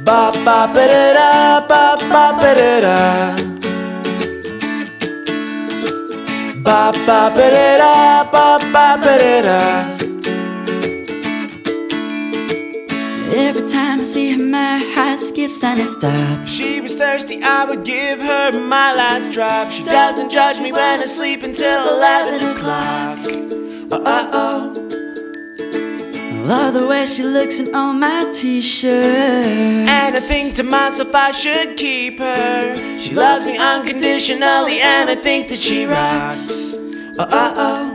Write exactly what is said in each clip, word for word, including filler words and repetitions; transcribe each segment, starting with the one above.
Ba ba ba da da, ba ba ba da da. Ba ba ba da da, ba ba ba da da. Every time I see her, my heart skips and it stops. She was thirsty, I would give her my last drop. She doesn't judge me when I sleep until eleven o'clock. Oh, oh, oh. Love the way she looks in all my t-shirts. And I think to myself I should keep her. She loves me unconditionally and I think that she rocks. Oh, oh, oh.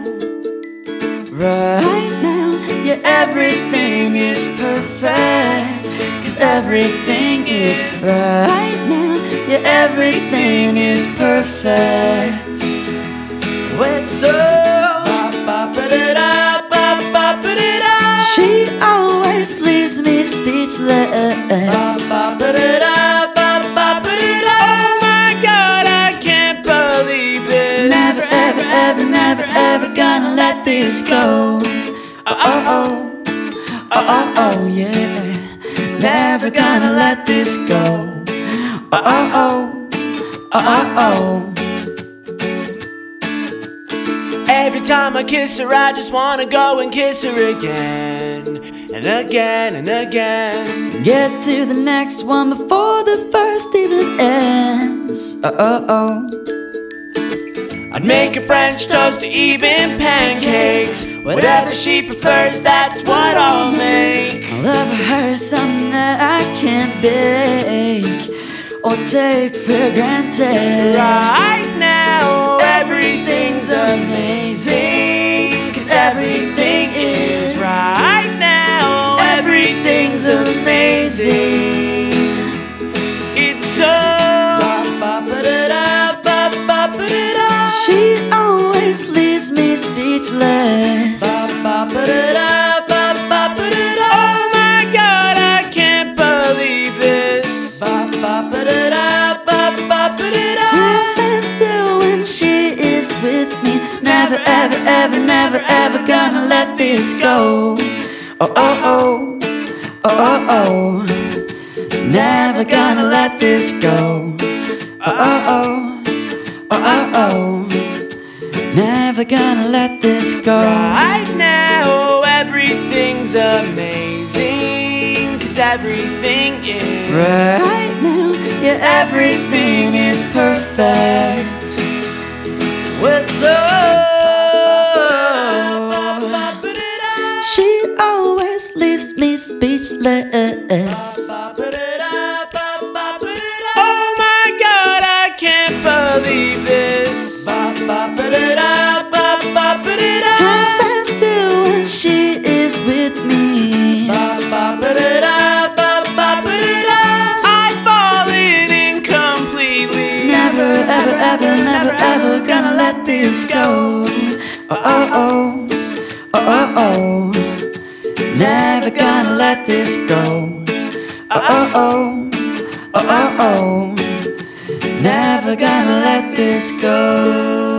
Right now, yeah, everything is perfect. Cause everything is right now. Yeah, everything is perfect. Wait, so she always leaves me speechless. Oh my God, I can't believe this. Never, ever, ever, never, ever gonna let this go. Oh, oh, oh, oh, oh, oh, yeah. Never gonna let this go. Oh, oh, oh, oh, oh, oh. Every time I kiss her, I just wanna go and kiss her again, and again, and again. Get to the next one before the first even ends. Oh, oh, oh. I'd make a French toast or even pancakes. Whatever she prefers, that's what I'll make. I love her something that I can't bake or take for granted. Right now, everything's amazing. Cause everything is right now. Everything's amazing. It's so. She always leaves me speechless. Oh my God, I can't believe this. Time stands still when she is with me. Never, ever, ever, never, ever gonna let this go. Oh, oh, oh, oh, oh, oh. Never gonna let this go. Oh, oh, oh, oh, oh, oh. Never gonna let this go. Right now, everything's amazing. Cause everything is right now, yeah, everything is perfect. What's up? She always leaves me speechless. Oh my God, I can't believe this. Time stands still when she is with me. I've fallen in completely. Never, ever, ever, never, ever gonna let this go. Oh, oh, oh, oh, oh, oh. Never gonna let this go. Oh, oh, oh, oh, oh, oh. Never gonna let this go.